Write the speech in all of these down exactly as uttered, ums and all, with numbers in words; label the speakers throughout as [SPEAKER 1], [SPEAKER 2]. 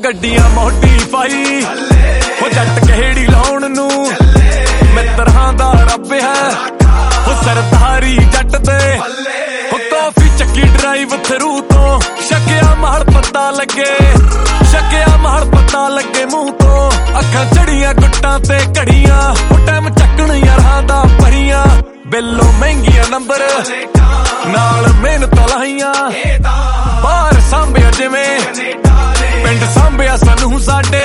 [SPEAKER 1] ਗੱਡੀਆਂ ਮੋਡੀਫਾਈ ਉਹ ਜੱਟ ਕਿਹੜੀ ਲਾਉਣ ਨੂੰ ਮਿੱਤਰਾਂ ਦਾ ਰੱਬ ਹੈ ਉਹ ਸਰਦਾਰੀ ਜੱਟ ਦੇ ਉਹ ਕਾਫੀ ਚੱਕੀ ਡਰਾਈਵ ਥਰੂ ਤੋਂ ਸ਼ੱਕਿਆ ਮਾਲ ਪਤਾ ਲੱਗੇ ਸ਼ੱਕਿਆ ਮਾਲ ਪਤਾ ਲੱਗੇ ਮੂੰਹ ਤੋਂ ਅੱਖਾਂ ਚੜੀਆਂ ਗੁੱਟਾਂ ਤੇ ਘੜੀਆਂ ਉਹ ਟਾਈਮ ਚੱਕਣ ਯਾਰਾਂ ਦਾ ਭਰੀਆਂ ਬਿੱਲੋਂ ਮਹਿੰਗੀਆਂ ਨੰਬਰ ਨਾਲ ਮਿਹਨਤ ਲਾਈਆਂ ਬਾਹਰ ਸਾਂਭਿਆ ਜਿਵੇਂ ਪਿੰਡ ਸਾਂਭਿਆ ਸਾਨੂੰ ਸਾਡੇ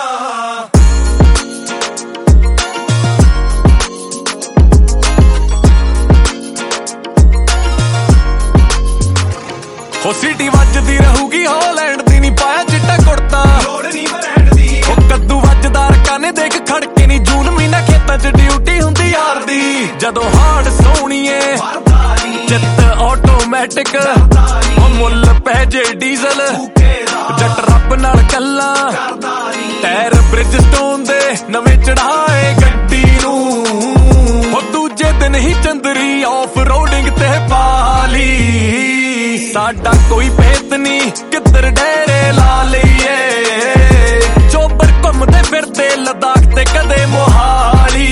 [SPEAKER 1] ਉਹ ਸਿਟੀ ਵੱਜਦੀ ਰਹੂਗੀ ਹਾਲੈਂਡ ਦੀ ਨੀ ਪਾਇਆ ਚਿੱਟਾ ਕੁੜਤਾ ਉਹ ਕੱਦੂ ਵੱਜਦਾ ਰਕਾਂ ਨੇ ਦੇਖ ਖੜਕੇ ਨੀ ਜੂਨ ਮਹੀਨਾ ਖੇਤਾਂ ਚ ਡਿਊਟੀ ਹੁੰਦੀ ਯਾਰ ਦੀ ਜਦੋਂ ਹਾਰਡ ਸੋਹਣੀਏ ਜਿੱਤ ਆਟੋਮੈਟਿਕ ਉਹ ਮੁੱਲ ਪੈ ਜੇ ਡੀਜ਼ਲ ਜੱਟ ਰੱਬ ਨਾਲ ਕੱਲਾ ਟਾਇਰ ਬ੍ਰਿਜਸਟੋਨ ਦੇ ਨਵੇਂ ਚੜਾਏ ਗੱਡੀ ਨੂੰ ਉਹ ਦੂਜੇ ਦਿਨ ਹੀ ਚੰਦਰੀ ਆਫ ਰੋਡਿੰਗ ਤੇ ਪਾਲੀ ਸਾਡਾ ਕੋਈ ਭੇਤ ਨੀ ਕਿੱਧਰ ਡੇਰੇ ਲਾ ਲਈਏ ਚੋਬਰ ਘੁੰਮਦੇ ਫਿਰਦੇ ਲਦਾਖ ਤੇ ਕਦੇ Mohali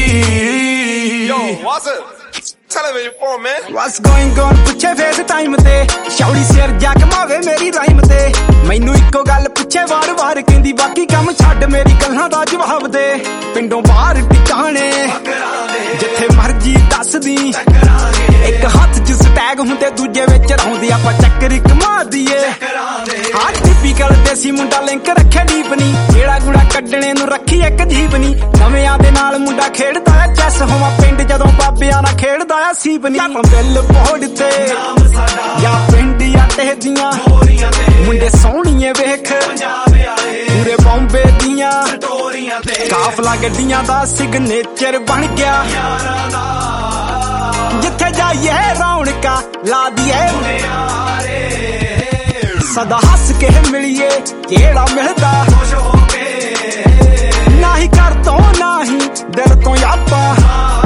[SPEAKER 2] Tell him what you man.
[SPEAKER 3] What's going on? ਪੁੱਛੇ ਫੇਸ ਟਾਈਮ ਤੇ ਸ਼ੌੜੀ ਸਿਰ ਜਾ ਕਮਾਵੇ ਮੇਰੀ ਰਾਈਮ ਤੇ ਮੈਨੂੰ ਇੱਕੋ ਗੱਲ ਪੁੱਛੇ ਵਾਰ ਵਾਰ ਕਹਿੰਦੀ ਬਾਕੀ ਕੰਮ ਛੱਡ ਮੇਰੀ ਗੱਲਾਂ ਦਾ ਜਵਾਬ ਦੇ ਪਿੰਡੋਂ ਬਾਹਰ ਟਿਕਾਣੇ ਜਿੱਥੇ ਮਰਜੀ ਦੱਸਦੀ ਇੱਕ ਹੱਥ ਚ ਸਟੈਗ ਹੁੰਦੇ ਦੂਜੇ ਵਿੱਚ ਰਹੁੰਦੀ ਆਪਾਂ ਚੱਕਰ ਕਮਾ ਦਈਏ ਹਾਂ ਟਿਪੀਕਲ ਦੇਸੀ ਮੁੰਡਾ ਲਿੰਕ ਰੱਖੇ ਡੀਪ ਨੀ ਜਿਹੜਾ ਗੁੜਾ ਕੱਢਣੇ ਨੂੰ ਰੱਖੀ ਇੱਕ ਜੀਪ ਨੀ ਨਵਿਆਂ ਦੇ ਨਾਲ ਮੁੰਡਾ ਖੇਡਦਾ ਆ ਚੈਸ ਹੋਵਾਂ ਪਿੰਡ ਜਦੋਂ ਬਾਬਿਆਂ ਨਾਲ ਖੇਡਦਾ ਆ ਸੀਪ ਨੀ ਆਪਾਂ ਬਿੱਲ ਬੋਰਡ ਤੇ ਜਾਂ ਪਿੰਡ ਆ ਟਹਿਦੀਆਂ ਮੁੰਡੇ ਸੋਹਣੀਏ ਵੇਖ ਪੂਰੇ ਬੰਬੇ ਦੀਆਂ ਕਾਫਲਾ ਗੱਡੀਆਂ ਦਾ ਸਿਗਨੇਚਰ ਬਣ ਗਿਆ ਜਿੱਥੇ ਜਾਈਏ ਰੌਣਕਾਂ ਲਾ ਦੀਏ ਸਦਾ ਹੱਸ ਕੇ ਮਿਲੀਏ ਜਿਹੜਾ ਮਿਲਦਾ ਨਾ ਹੀ ਘਰ ਤੋਂ ਨਾ ਹੀ ਦਿਲ ਤੋਂ ਆਪਾਂ